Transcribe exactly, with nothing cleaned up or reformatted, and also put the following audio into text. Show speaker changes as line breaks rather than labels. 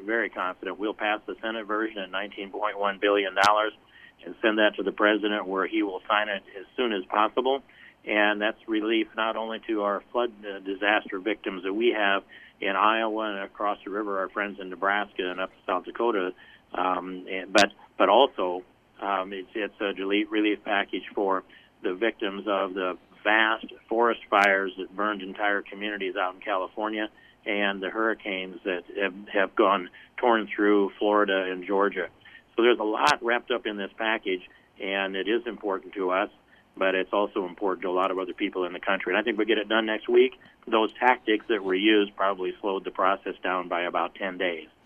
I'm very confident we'll pass the Senate version at nineteen point one billion dollars and send that to the president, where he will sign it as soon as possible. And that's relief not only to our flood uh, disaster victims that we have in Iowa and across the river, our friends in Nebraska and up to South Dakota, um, and, but but also um, it's, it's a relief, relief package for the victims of the vast forest fires that burned entire communities out in California, and the hurricanes that have, have gone torn through Florida and Georgia. So there's a lot wrapped up in this package, and it is important to us, but it's also important to a lot of other people in the country. And I think we'll get it done next week. Those tactics that were used probably slowed the process down by about ten days.